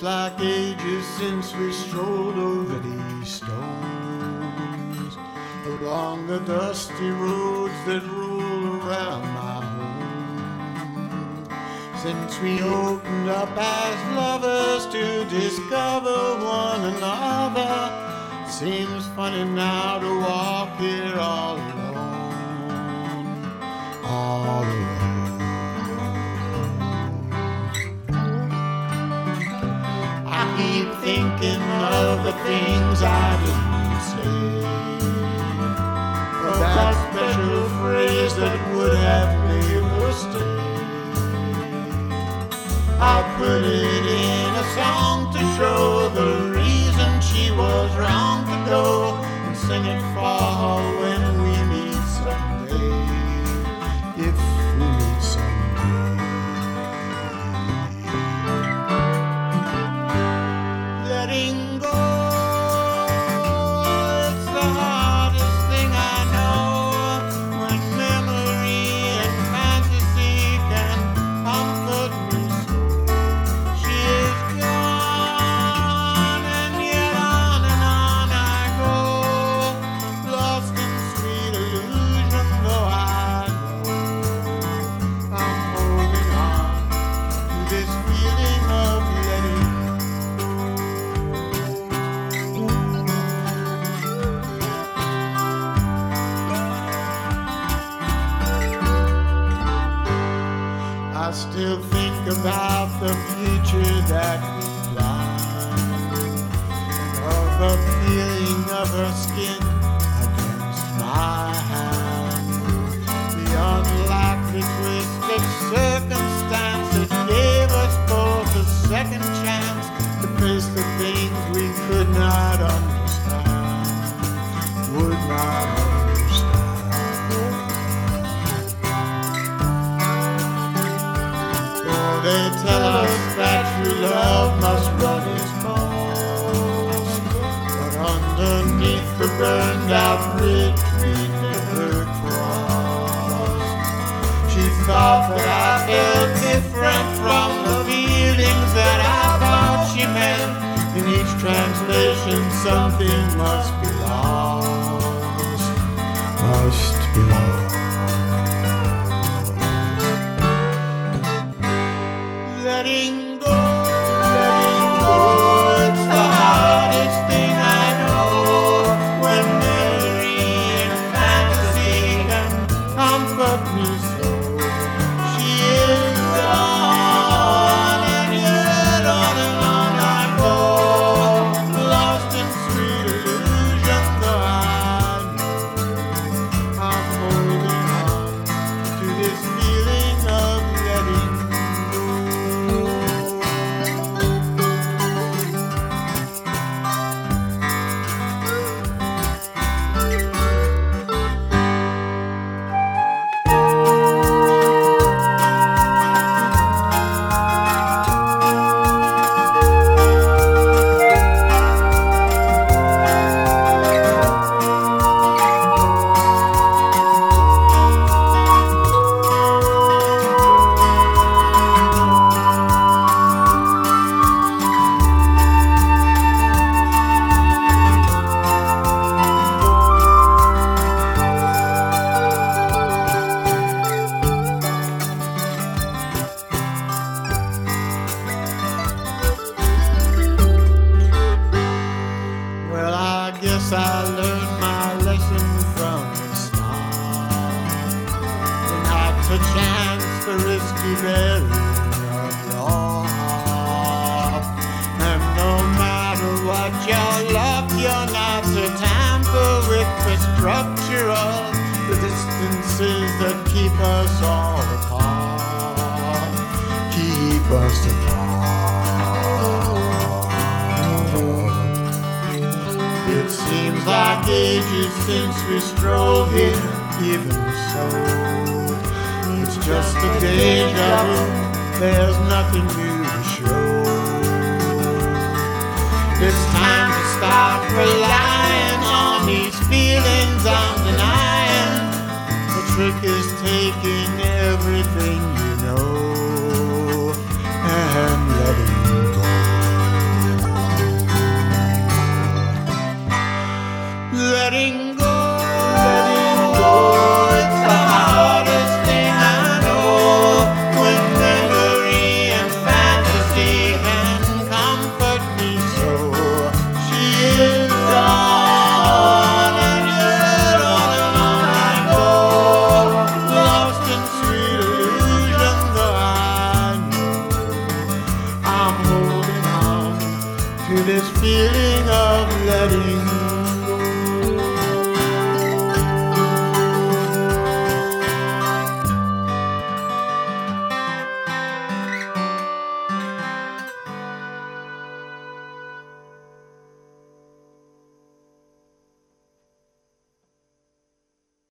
like ages since we strolled over these stones, along the dusty roads that roll around my home. Since we opened up as lovers to discover one another, it seems funny now to walk here all alone, all alone. I keep thinking of the things I didn't say, of that special phrase that would have made her stay. I'll put it in a song to show the reason she was wrong to go, and sing it for her when we meet someday, if we meet someday. Letting go, it's the hardest thing I know, when memory and fantasy can comfort me so. She is gone, and yet on I go, lost in sweet illusion, though I know I'm holding on to this feeling of letting go. I still think about the future that we planned, and of the feeling of her skin against my hand, the unlikely twist of circumstance that gave us both a second chance to face the things we could not understand, would not understand. They tell us that true love must run its course, but underneath the burned out bridge we never crossed. She thought that I felt different from the feelings that I thought she meant. In each translation something must be lost, must be lost. Letting go, it's the hardest thing I know, when memory and fantasy can comfort me so. She is gone, and yet on I go, lost in sweet illusion, though I know I'm holding on to this feeling of letting go. I learned my lesson from the start, not to chance the risky burying of your heart. And no matter what your luck, you're not to tamper with the structure of the distances that keep us all apart, keep us apart. It seems like ages since we strolled here, even so. It's just a deja vu, there's nothing new to show. It's time to start relying on these feelings I'm denying. The trick is taking everything you know and letting go. feeling